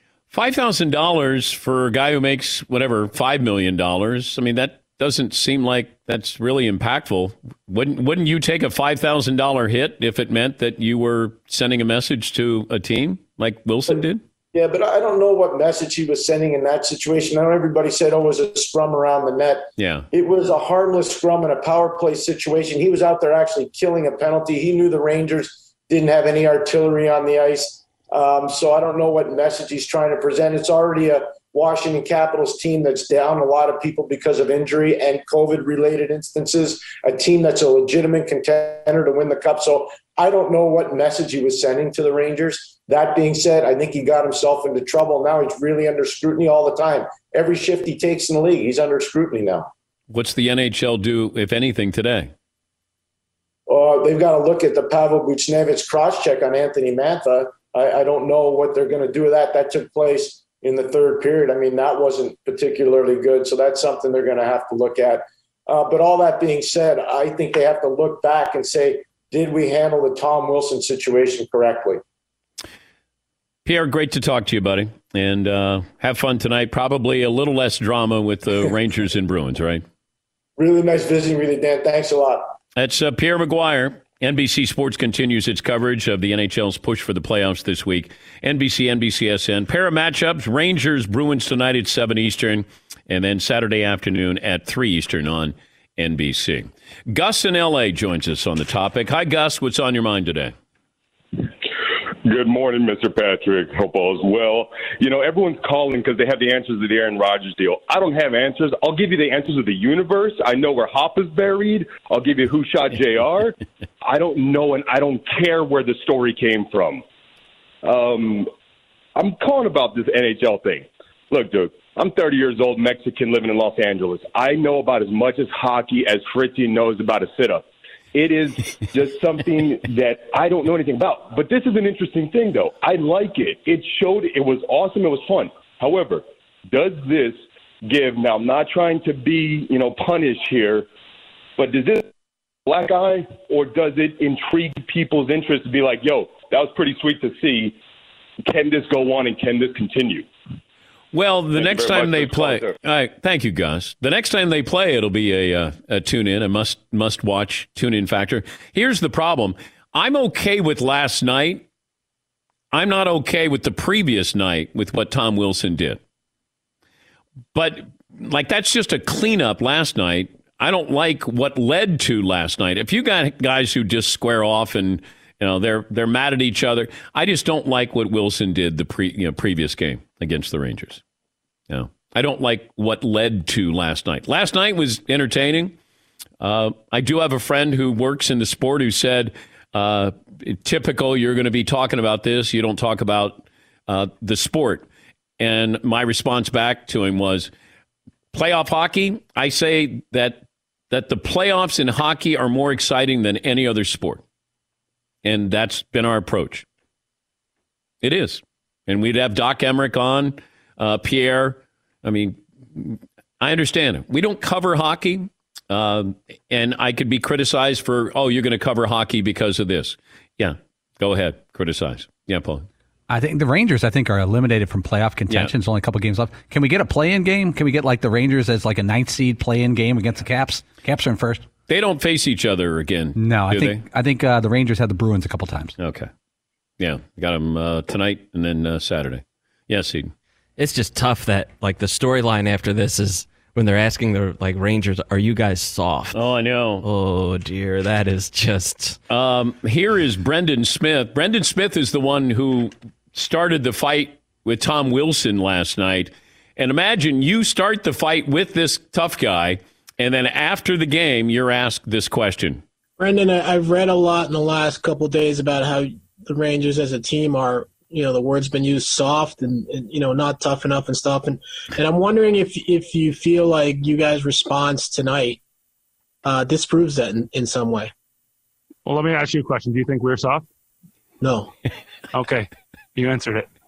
S6: $5,000 for a guy who makes, $5 million. I mean, that doesn't seem like that's really impactful. Wouldn't you take a $5,000 hit if it meant that you were sending a message to a team like Wilson did?
S17: Yeah, but I don't know what message he was sending in that situation. I know everybody said, it was a scrum around the net.
S6: Yeah.
S17: It was a harmless scrum in a power play situation. He was out there actually killing a penalty. He knew the Rangers didn't have any artillery on the ice. So I don't know what message he's trying to present. It's already a Washington Capitals team that's down a lot of people because of injury and COVID-related instances, a team that's a legitimate contender to win the Cup. So I don't know what message he was sending to the Rangers. That being said, I think he got himself into trouble. Now he's really under scrutiny all the time. Every shift he takes in the league, he's under scrutiny now.
S6: What's the NHL do, if anything, today?
S17: They've got to look at the Pavel Buchnevich cross-check on Anthony Mantha. I don't know what they're going to do with that. That took place in the third period. I mean, that wasn't particularly good. So that's something they're going to have to look at. But all that being said, I think they have to look back and say, did we handle the Tom Wilson situation correctly?
S6: Pierre, great to talk to you, buddy. And have fun tonight. Probably a little less drama with the Rangers and Bruins, right?
S17: Really nice visiting with you, Dan. Thanks a lot.
S6: That's Pierre McGuire. NBC Sports continues its coverage of the NHL's push for the playoffs this week. NBC, NBCSN. Pair of matchups, Rangers, Bruins tonight at 7 Eastern, and then Saturday afternoon at 3 Eastern on NBC. Gus in L.A. joins us on the topic. Hi, Gus. What's on your mind today?
S18: Good morning, Mr. Patrick. Hope all is well. Everyone's calling because they have the answers to the Aaron Rodgers deal. I don't have answers. I'll give you the answers of the universe. I know where Hop is buried. I'll give you who shot JR. I don't know, and I don't care where the story came from. I'm calling about this NHL thing. Look, dude, I'm 30 years old, Mexican, living in Los Angeles. I know about as much as hockey as Fritzy knows about a sit-up. It is just something that I don't know anything about. But this is an interesting thing, though. I like it. It was awesome. It was fun. However, does this give. Now, I'm not trying to be, punish here, but does this black eye, or does it intrigue people's interest to be like, yo, that was pretty sweet to see. Can this go on and can this continue?
S6: Well, the next time they play, all right, thank you, Gus. The next time they play, it'll be a tune-in, a must-watch tune-in factor. Here's the problem. I'm okay with last night. I'm not okay with the previous night with what Tom Wilson did. But, that's just a cleanup last night. I don't like what led to last night. If you got guys who just square off and, they're mad at each other, I just don't like what Wilson did the previous game against the Rangers. I don't like what led to last night. Last night was entertaining. I do have a friend who works in the sport who said, typical, you're going to be talking about this. You don't talk about the sport. And my response back to him was, playoff hockey, I say that the playoffs in hockey are more exciting than any other sport. And that's been our approach. It is. And we'd have Doc Emmerich on, Pierre. I mean, I understand it. We don't cover hockey. And I could be criticized for, you're going to cover hockey because of this. Yeah, go ahead. Criticize. Yeah, Paul.
S7: I think the Rangers, are eliminated from playoff contention. There's only a couple games left. Can we get a play-in game? Can we get the Rangers as a ninth seed play-in game against the Caps? Caps are in first.
S6: They don't face each other again.
S7: No, I think the Rangers had the Bruins a couple times.
S6: Okay. Yeah, got them tonight and then Saturday. Yes, Eden.
S12: It's just tough that the storyline after this is when they're asking the Rangers, are you guys soft?
S6: Oh, I know.
S12: Oh dear, that is just.
S6: Here is Brendan Smith. Brendan Smith is the one who started the fight with Tom Wilson last night. And imagine you start the fight with this tough guy, and then after the game, you're asked this question.
S19: Brendan, I've read a lot in the last couple of days about how the Rangers as a team are, the word's been used, soft and not tough enough and stuff. And I'm wondering if you feel like you guys' response tonight disproves that in some way.
S20: Well, let me ask you a question. Do you think we're soft?
S19: No.
S20: Okay. You answered it.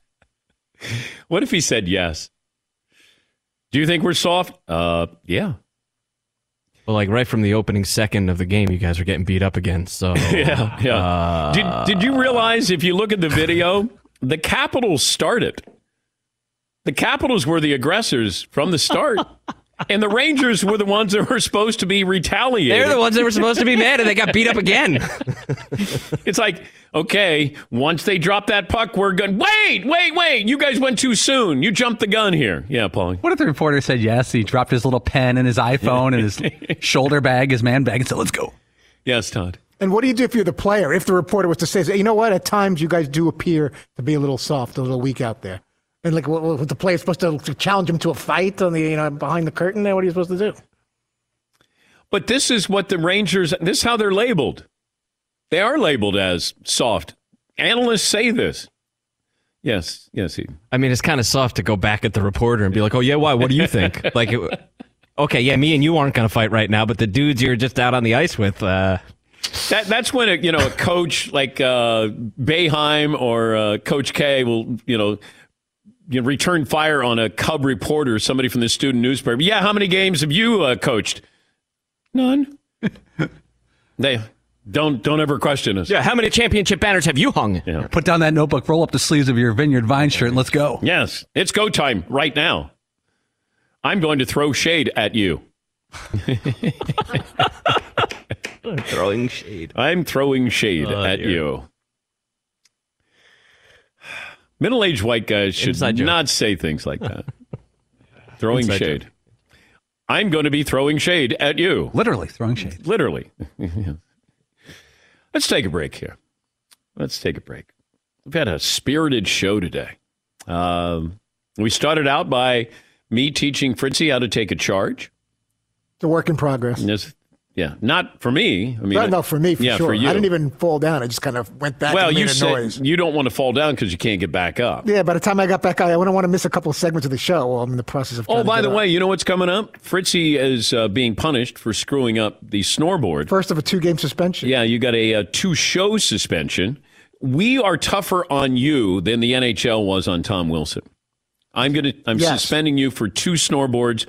S6: What if he said yes? Do you think we're soft? Yeah.
S12: Well, right from the opening second of the game, you guys are getting beat up again. So
S6: yeah. Did you realize if you look at the video, the Capitals started? The Capitals were the aggressors from the start. And the Rangers were the ones that were supposed to be retaliating.
S12: They're the ones that were supposed to be mad, and they got beat up again.
S6: It's okay, once they drop that puck, we're good. Wait. You guys went too soon. You jumped the gun here. Yeah, Paulie.
S7: What if the reporter said yes? He dropped his little pen and his iPhone and his shoulder bag, his man bag, and said, let's go.
S6: Yes, Todd.
S21: And what do you do if you're the player? If the reporter was to say, you know what, at times you guys do appear to be a little soft, a little weak out there. And was the player supposed to challenge him to a fight on the behind the curtain there? What are you supposed to do?
S6: But this is what the Rangers. This is how they're labeled. They are labeled as soft. Analysts say this. Yes.
S12: It's kind of soft to go back at the reporter and be like, "Oh yeah, why? What do you think?" Okay, yeah, me and you aren't going to fight right now, but the dudes you're just out on the ice with.
S6: That's when a coach like Boeheim or Coach K will return fire on a Cub reporter, somebody from the student newspaper. Yeah, how many games have you coached? None. They don't ever question us.
S12: Yeah, how many championship banners have you hung?
S6: Yeah.
S7: Put down that notebook, roll up the sleeves of your Vineyard Vine shirt, and let's go.
S6: Yes, it's go time right now. I'm going to throw shade at you.
S12: Throwing shade.
S6: I'm throwing shade at you. Middle-aged white guys should not say things like that. Throwing
S12: Inside
S6: shade.
S12: joke.
S6: I'm going to be throwing shade at you.
S7: Literally throwing shade.
S6: Literally. Let's take a break here. We've had a spirited show today. We started out by me teaching Fritzy how to take a charge.
S21: It's a work in progress.
S6: Yeah, not for me.
S21: No, for me, for sure.
S6: For you.
S21: I didn't even fall down. I just kind of went back and made a noise.
S6: You don't want to fall down because you can't get back up.
S21: Yeah, by the time I got back up, I wouldn't want to miss a couple of segments of the show while I'm in the process of
S6: by the way, you know what's coming up? Fritzy is being punished for screwing up the scoreboard.
S21: First of a 2-game suspension.
S6: Yeah, you got a 2-show suspension. We are tougher on you than the NHL was on Tom Wilson. I'm suspending you for 2 scoreboards.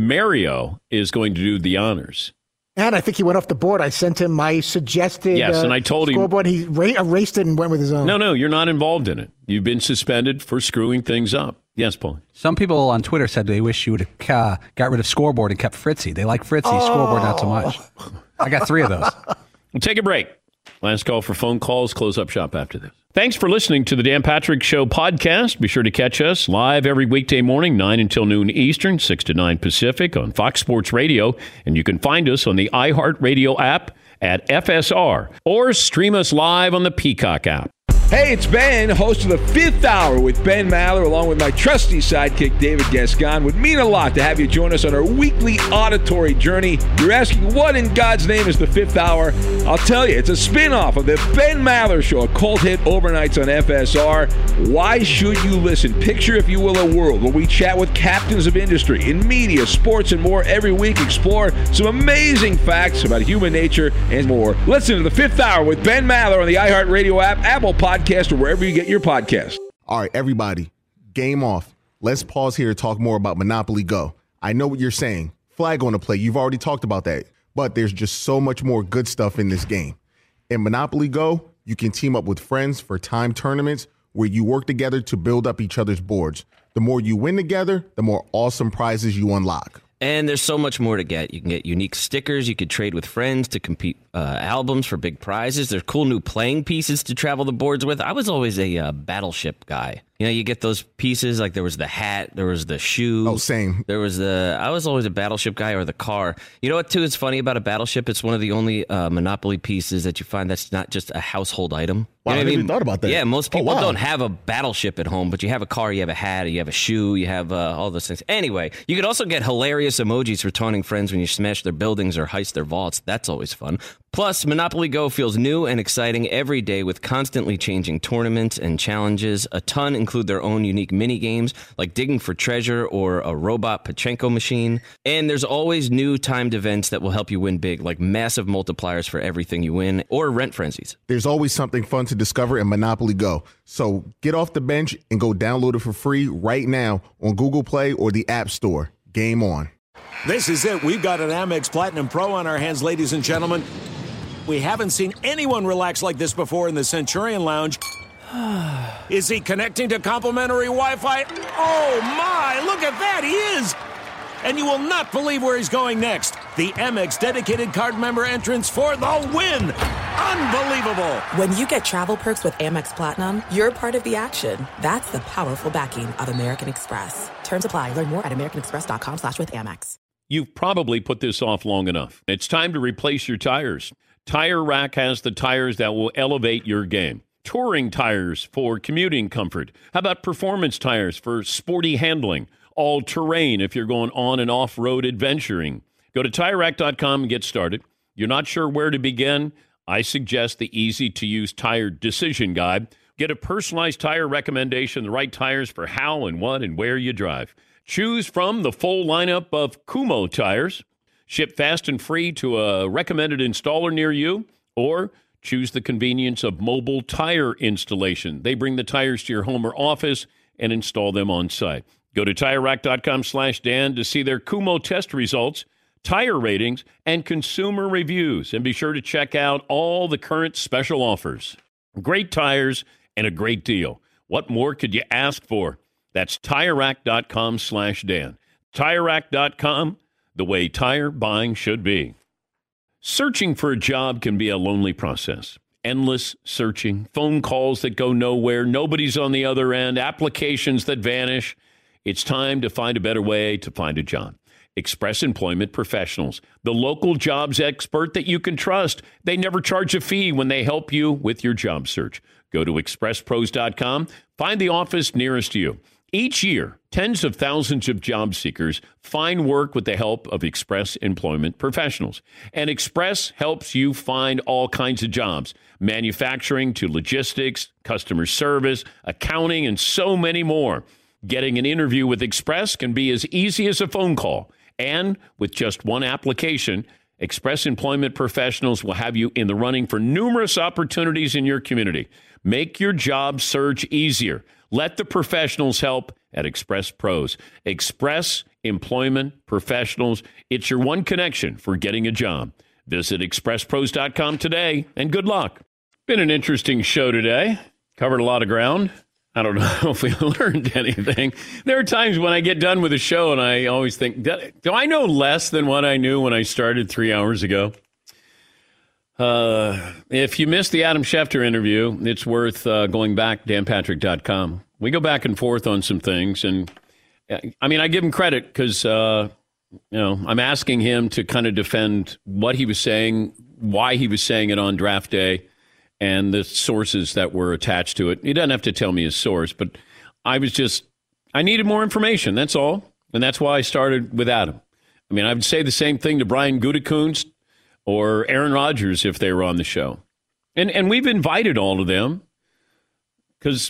S6: Mario is going to do the honors.
S21: And I think he went off the board. I sent him my suggested
S6: and I told him
S21: scoreboard. He erased it and went with his own.
S6: No, you're not involved in it. You've been suspended for screwing things up. Yes, Paul.
S7: Some people on Twitter said they wish you would have got rid of scoreboard and kept Fritzy. They like Fritzy, scoreboard not so much. I got 3 of those.
S6: We'll take a break. Last call for phone calls. Close up shop after this. Thanks for listening to the Dan Patrick Show podcast. Be sure to catch us live every weekday morning, 9 until noon Eastern, 6 to 9 Pacific on Fox Sports Radio. And you can find us on the iHeartRadio app at FSR or stream us live on the Peacock app.
S2: Hey, it's Ben, host of the 5th Hour with Ben Maller, along with my trusty sidekick, David Gascon. Would mean a lot to have you join us on our weekly auditory journey. You're asking, what in God's name is the 5th Hour? I'll tell you, it's a spin-off of the Ben Maller Show, a cult hit overnights on FSR. Why should you listen? Picture, if you will, a world where we chat with captains of industry in media, sports, and more every week. Explore some amazing facts about human nature and more. Listen to the 5th Hour with Ben Maller on the iHeartRadio app, Apple Podcast, or wherever you get your podcast.
S14: All right, everybody, game off. Let's pause here to talk more about Monopoly Go. I know what you're saying. Flag on the play. You've already talked about that. But there's just so much more good stuff in this game. In Monopoly Go, you can team up with friends for timed tournaments where you work together to build up each other's boards. The more you win together, the more awesome prizes you unlock.
S12: And there's so much more to get. You can get unique stickers. You could trade with friends to compete albums for big prizes. There's cool new playing pieces to travel the boards with. I was always a Battleship guy. You know, you get those pieces, like there was the hat, there was the shoe.
S14: Oh, same.
S12: I was always a Battleship guy, or the car. You know what, too, is funny about a Battleship? It's one of the only Monopoly pieces that you find that's not just a household item.
S14: Wow,
S12: You know
S14: I
S12: what
S14: never even thought about that.
S12: Yeah, most people
S14: wow.
S12: don't have a Battleship at home, but you have a car, you have a hat, you have a shoe, you have all those things. Anyway, you could also get hilarious emojis for taunting friends when you smash their buildings or heist their vaults. That's always fun. Plus, Monopoly Go feels new and exciting every day with constantly changing tournaments and challenges. A ton include their own unique mini games, like digging for treasure or a robot Pachinko machine. And there's always new timed events that will help you win big, like massive multipliers for everything you win, or rent frenzies.
S14: There's always something fun to discover in Monopoly Go. So get off the bench and go download it for free right now on Google Play or the App Store. Game on.
S15: This is it. We've got an Amex Platinum Pro on our hands, ladies and gentlemen. We haven't seen anyone relax like this before in the Centurion Lounge. Is he connecting to complimentary Wi-Fi? Oh, my! Look at that! He is! And you will not believe where he's going next. The Amex dedicated card member entrance for the win! Unbelievable!
S1: When you get travel perks with Amex Platinum, you're part of the action. That's the powerful backing of American Express. Terms apply. Learn more at americanexpress.com/withAmex.
S6: You've probably put this off long enough. It's time to replace your tires. Tire Rack has the tires that will elevate your game. Touring tires for commuting comfort. How about performance tires for sporty handling? All-terrain if you're going on and off-road adventuring. Go to TireRack.com and get started. You're not sure where to begin? I suggest the easy-to-use tire decision guide. Get a personalized tire recommendation, the right tires for how and what and where you drive. Choose from the full lineup of Kumho tires. Ship fast and free to a recommended installer near you, or choose the convenience of mobile tire installation. They bring the tires to your home or office and install them on site. Go to TireRack.com/Dan to see their Kumho test results, tire ratings, and consumer reviews. And be sure to check out all the current special offers. Great tires and a great deal. What more could you ask for? That's TireRack.com/Dan. TireRack.com, the way tire buying should be. Searching for a job can be a lonely process. Endless searching, phone calls that go nowhere, nobody's on the other end, applications that vanish. It's time to find a better way to find a job. Express Employment Professionals, the local jobs expert that you can trust. They never charge a fee when they help you with your job search. Go to expresspros.com, find the office nearest you. Each year, tens of thousands of job seekers find work with the help of Express Employment Professionals. And Express helps you find all kinds of jobs, manufacturing to logistics, customer service, accounting, and so many more. Getting an interview with Express can be as easy as a phone call. And with just one application, Express Employment Professionals will have you in the running for numerous opportunities in your community. Make your job search easier. Let the professionals help at Express Pros. Express Employment Professionals. It's your one connection for getting a job. Visit expresspros.com today, and good luck. Been an interesting show today. Covered a lot of ground. I don't know if we learned anything. There are times when I get done with a show and I always think, do I know less than what I knew when I started 3 hours ago? If you missed the Adam Schefter interview, it's worth going back, danpatrick.com. We go back and forth on some things. And I mean, I give him credit because, I'm asking him to kind of defend what he was saying, why he was saying it on draft day, and the sources that were attached to it. He doesn't have to tell me his source, but I needed more information. That's all. And that's why I started with Adam. I mean, I would say the same thing to Brian Gutekunst or Aaron Rodgers if they were on the show. And we've invited all of them because,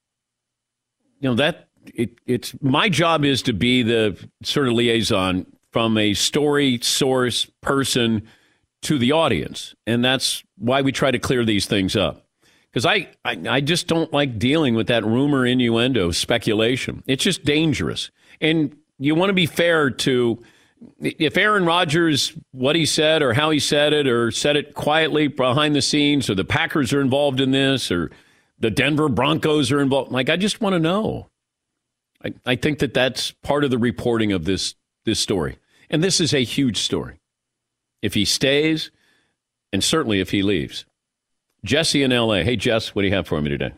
S6: it's my job is to be the sort of liaison from a story source person to the audience. And that's why we try to clear these things up. Because I just don't like dealing with that rumor, innuendo, speculation. It's just dangerous. And you want to be fair to, if Aaron Rodgers, what he said or how he said it, or said it quietly behind the scenes, or the Packers are involved in this, or the Denver Broncos are involved. I just want to know. I think that that's part of the reporting of this story. And this is a huge story. If he stays, and certainly if he leaves. Jesse in L.A. Hey, Jess, what do you have for me today?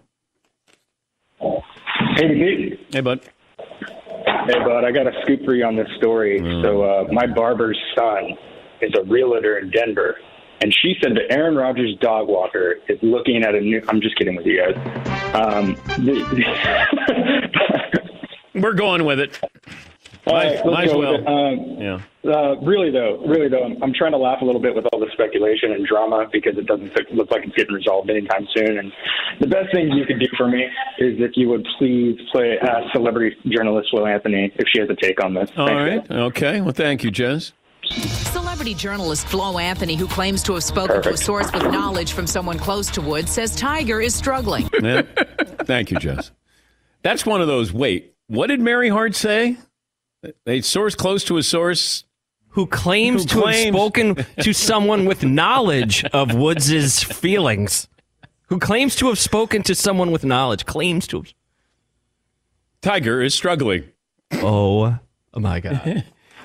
S3: Hey, Pete.
S6: Hey, bud.
S3: Hey, bud, I got a scoop for you on this story. So my barber's son is a realtor in Denver, and she said that Aaron Rodgers' dog walker is looking at a new... I'm just kidding with you guys.
S6: We're going with it.
S3: Might as well.
S6: Yeah.
S3: Really though, I'm trying to laugh a little bit with all the speculation and drama because it doesn't look like it's getting resolved anytime soon. And the best thing you could do for me is if you would please ask celebrity journalist Will Anthony if she has a take on this.
S6: All right. Okay. Well, thank you, Jess.
S22: Celebrity journalist Flo Anthony, who claims to have spoken to a source with knowledge from someone close to Woods, says Tiger is struggling.
S6: Yeah. Thank you, Jess. That's one of those, what did Mary Hart say? A source close to a source
S12: who claims to have spoken to someone with knowledge of Woods' feelings. Who claims to have spoken to someone with knowledge. Claims to have.
S6: Tiger is struggling.
S12: Oh my God.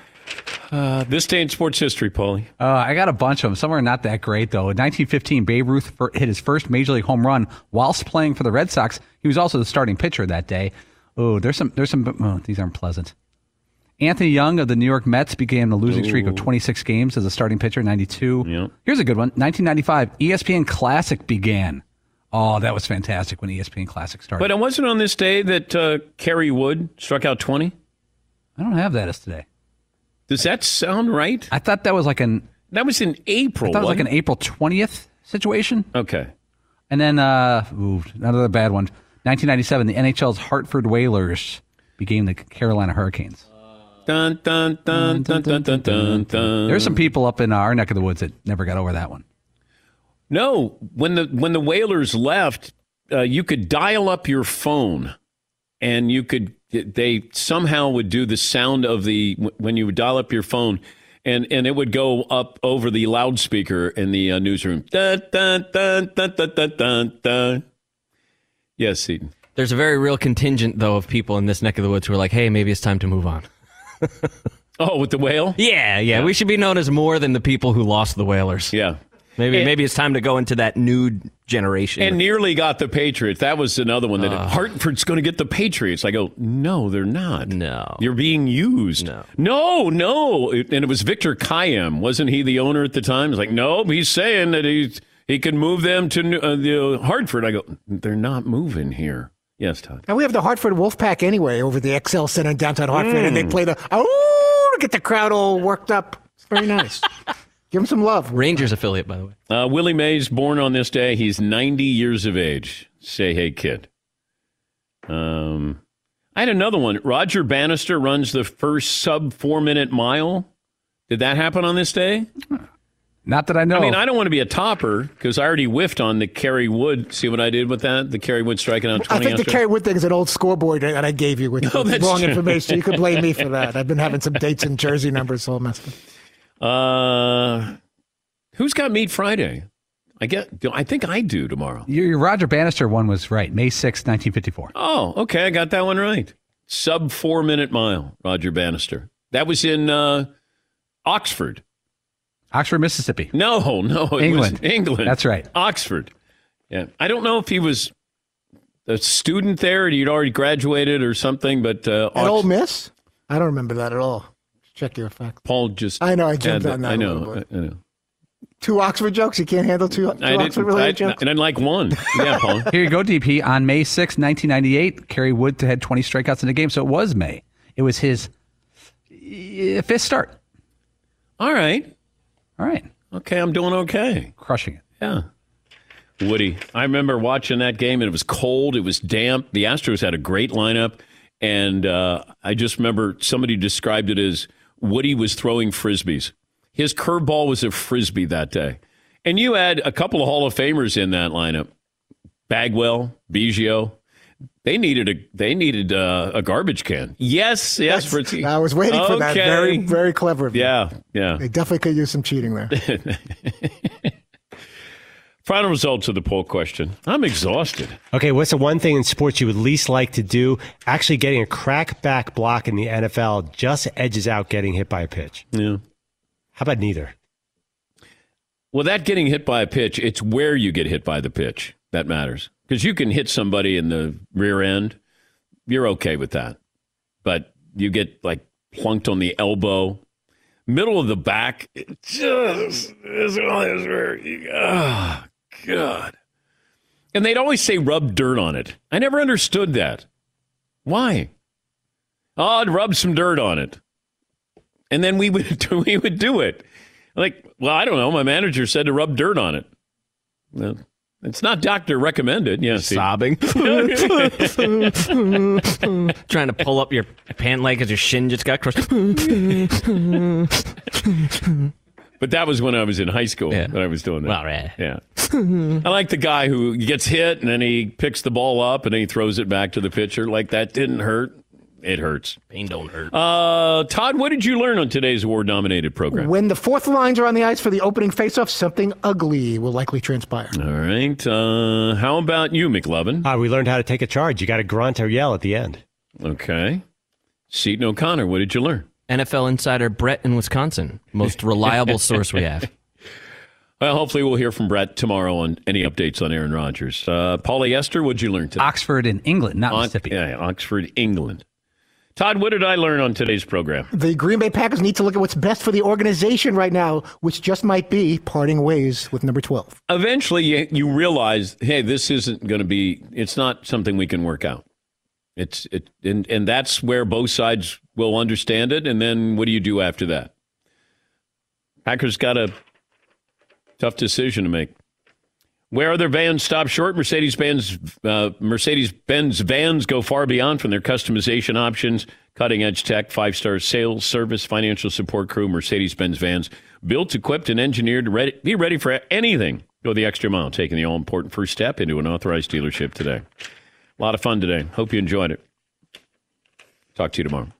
S6: This day in sports history, Paulie.
S7: I got a bunch of them. Some are not that great, though. In 1915, Babe Ruth hit his first Major League home run whilst playing for the Red Sox. He was also the starting pitcher that day. Oh, there's some. These aren't pleasant. Anthony Young of the New York Mets began a losing streak of 26 games as a starting pitcher in 92.
S6: Yep.
S7: Here's a good one. 1995, ESPN Classic began. Oh, that was fantastic when ESPN Classic started.
S6: But it wasn't on this day that Kerry Wood struck out 20?
S7: I don't have that as today.
S6: Does that sound right?
S7: I thought that was like
S6: That was in April.
S7: I thought it was like an April 20th situation.
S6: Okay.
S7: And then, another bad one. 1997, the NHL's Hartford Whalers became the Carolina Hurricanes.
S6: Dun, dun, dun, dun, dun, dun, dun, dun.
S7: There's some people up in our neck of the woods that never got over that one.
S6: No, when the Whalers left, you could dial up your phone, and they somehow would do the sound of when you would dial up your phone, and it would go up over the loudspeaker in the newsroom. Dun, dun, dun, dun, dun, dun, dun, dun. Yes, Seton.
S12: There's a very real contingent, though, of people in this neck of the woods who are like, hey, maybe it's time to move on.
S6: Oh, with the whale?
S12: Yeah. We should be known as more than the people who lost the Whalers.
S6: Yeah.
S12: Maybe it's time to go into that new generation.
S6: And nearly got the Patriots. That was another one that Hartford's going to get the Patriots. I go, no, they're not.
S12: No.
S6: You're being used. No. And it was Victor Kayem. Wasn't he the owner at the time? It's like, no, he's saying that he could move them to the Hartford. I go, they're not moving here. Yes, Todd.
S21: And we have the Hartford Wolfpack anyway over the XL Center in downtown Hartford, and they play to get the crowd all worked up. It's very nice. Give him some love.
S12: Rangers affiliate, by the way.
S6: Willie Mays, born on this day. He's 90 years of age. Say hey, kid. I had another one. Roger Bannister runs the first sub 4-minute mile. Did that happen on this day?
S7: Not that I know.
S6: I mean, I don't want to be a topper because I already whiffed on the Kerry Wood. See what I did with that? The Kerry Wood striking out 20
S21: I think the Kerry Wood thing is an old scoreboard that I gave you with wrong
S6: true.
S21: information. You could blame me for that. I've been having some dates and jersey numbers all messed up.
S6: Who's got Meat Friday? I think I do tomorrow.
S7: Your Roger Bannister one was right. May 6th, 1954.
S6: Oh, okay. I got that one right. Sub 4 minute mile, Roger Bannister. That was in Oxford.
S7: Oxford, Mississippi.
S6: No, it
S7: England.
S6: was England.
S7: That's right.
S6: Oxford. Yeah. I don't know if he was a student there and he'd already graduated or something, but
S21: At Ole Miss? I don't remember that at all. Check your facts.
S6: Paul just...
S21: I know, I jumped on that
S6: I
S21: a
S6: know,
S21: little bit.
S6: I know.
S21: 2 Oxford jokes? You can't handle two Oxford-related jokes?
S6: I didn't like one. Yeah, Paul.
S7: Here you go, DP. On May 6, 1998, Kerry Wood had 20 strikeouts in the game, so it was May. It was his 5th start.
S6: All right.
S7: Okay,
S6: I'm doing okay.
S7: Crushing it.
S6: Yeah. Woody, I remember watching that game, and it was cold. It was damp. The Astros had a great lineup, and I just remember somebody described it as Woody was throwing Frisbees. His curveball was a Frisbee that day. And you had a couple of Hall of Famers in that lineup. Bagwell, Biggio. They needed a garbage can. Yes, Fritzy.
S21: I was waiting for that. Very, very clever of you.
S6: Yeah.
S21: They definitely could use some cheating there.
S6: Final results of the poll question. I'm exhausted.
S9: Okay, what's the one thing in sports you would least like to do? Actually getting a crackback block in the NFL just edges out getting hit by a pitch.
S6: Yeah.
S9: How about neither?
S6: Well, that getting hit by a pitch, it's where you get hit by the pitch that matters. Because you can hit somebody in the rear end. You're okay with that. But you get, like, plunked on the elbow. Middle of the back, it just is always where you go. Oh, God. And they'd always say rub dirt on it. I never understood that. Why? Oh, I'd rub some dirt on it. And then we would do it. Like, well, I don't know. My manager said to rub dirt on it. Well, it's not doctor recommended. Yeah,
S12: sobbing. Trying to pull up your pant leg because your shin just got crushed.
S6: But that was when I was in high school that I was doing that.
S12: Well, right.
S6: Yeah. I like the guy who gets hit and then he picks the ball up and then he throws it back to the pitcher. Like, that didn't hurt. It hurts.
S12: Pain don't hurt.
S6: Todd, what did you learn on today's award-nominated program?
S21: When the fourth lines are on the ice for the opening faceoff, something ugly will likely transpire.
S6: All right. How about you, McLovin?
S9: We learned how to take a charge. You got to grunt or yell at the end.
S6: Okay. Seton O'Connor, what did you learn?
S12: NFL insider Brett in Wisconsin. Most reliable source we have.
S6: Well, hopefully we'll hear from Brett tomorrow on any updates on Aaron Rodgers. Paulie Esther, what did you learn today?
S7: Oxford in England, not Mississippi.
S6: Yeah, Oxford, England. Todd, what did I learn on today's program?
S21: The Green Bay Packers need to look at what's best for the organization right now, which just might be parting ways with number 12.
S6: Eventually, you realize, hey, this isn't going to be, it's not something we can work out. And that's where both sides will understand it. And then what do you do after that? Packers got a tough decision to make. Where other vans stop short, Mercedes-Benz vans go far beyond from their customization options, cutting-edge tech, 5-star sales, service, financial support crew. Mercedes-Benz vans, built, equipped, and engineered to be ready for anything. Go the extra mile, taking the all-important first step into an authorized dealership today. A lot of fun today. Hope you enjoyed it. Talk to you tomorrow.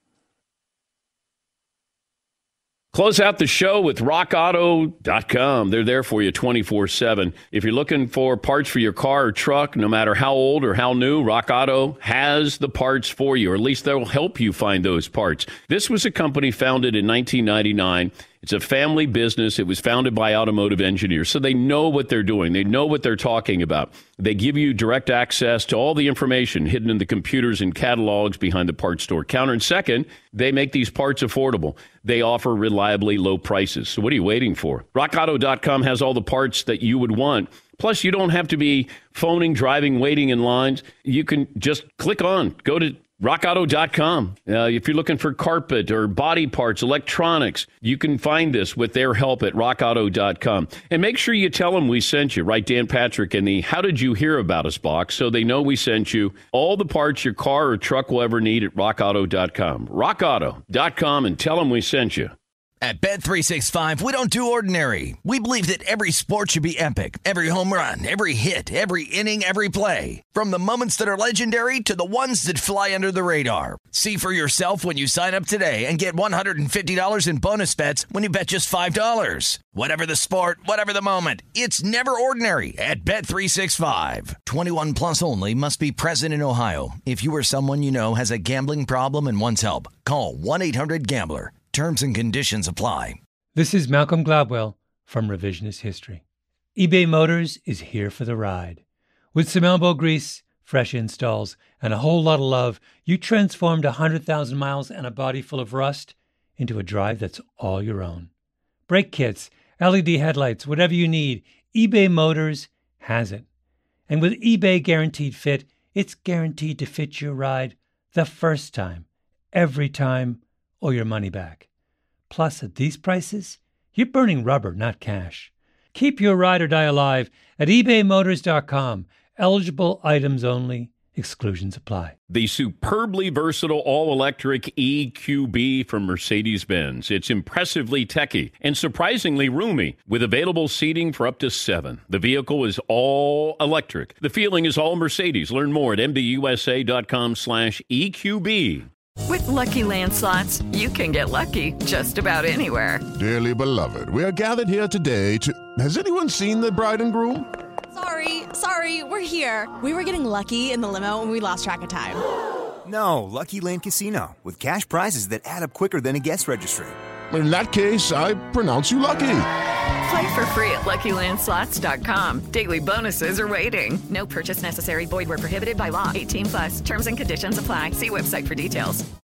S6: Close out the show with rockauto.com. They're there for you 24/7. If you're looking for parts for your car or truck, no matter how old or how new, Rock Auto has the parts for you, or at least they'll help you find those parts. This was a company founded in 1999. It's a family business. It was founded by automotive engineers, so they know what they're doing. They know what they're talking about. They give you direct access to all the information hidden in the computers and catalogs behind the parts store counter. And second, they make these parts affordable. They offer reliably low prices. So what are you waiting for? RockAuto.com has all the parts that you would want. Plus, you don't have to be phoning, driving, waiting in lines. You can just click on, go to RockAuto.com. If you're looking for carpet or body parts, electronics, you can find this with their help at RockAuto.com. And make sure you tell them we sent you. Write Dan Patrick in the How Did You Hear About Us box so they know we sent you. All the parts your car or truck will ever need at RockAuto.com. RockAuto.com and tell them we sent you.
S4: At Bet365, we don't do ordinary. We believe that every sport should be epic. Every home run, every hit, every inning, every play. From the moments that are legendary to the ones that fly under the radar. See for yourself when you sign up today and get $150 in bonus bets when you bet just $5. Whatever the sport, whatever the moment, it's never ordinary at Bet365. 21 plus only. Must be present in Ohio. If you or someone you know has a gambling problem and wants help, call 1-800-GAMBLER. Terms and conditions apply.
S5: This is Malcolm Gladwell from Revisionist History. eBay Motors is here for the ride. With some elbow grease, fresh installs, and a whole lot of love, you transformed 100,000 miles and a body full of rust into a drive that's all your own. Brake kits, LED headlights, whatever you need, eBay Motors has it. And with eBay Guaranteed Fit, it's guaranteed to fit your ride the first time, every time, or your money back. Plus, at these prices, you're burning rubber, not cash. Keep your ride or die alive at ebaymotors.com. Eligible items only. Exclusions apply.
S6: The superbly versatile all-electric EQB from Mercedes-Benz. It's impressively techy and surprisingly roomy, with available seating for up to 7. The vehicle is all electric. The feeling is all Mercedes. Learn more at mbusa.com/EQB.
S23: With Lucky Land Slots, you can get lucky just about anywhere.
S24: Dearly beloved, we are gathered here today to... Has anyone seen the bride and groom?
S25: Sorry, we're here. We were getting lucky in the limo and we lost track of time.
S26: No, Lucky Land Casino, with cash prizes that add up quicker than a guest registry.
S24: In that case, I pronounce you lucky.
S23: Play for free at LuckyLandSlots.com. Daily bonuses are waiting. No purchase necessary. Void where prohibited by law. 18+. Terms and conditions apply. See website for details.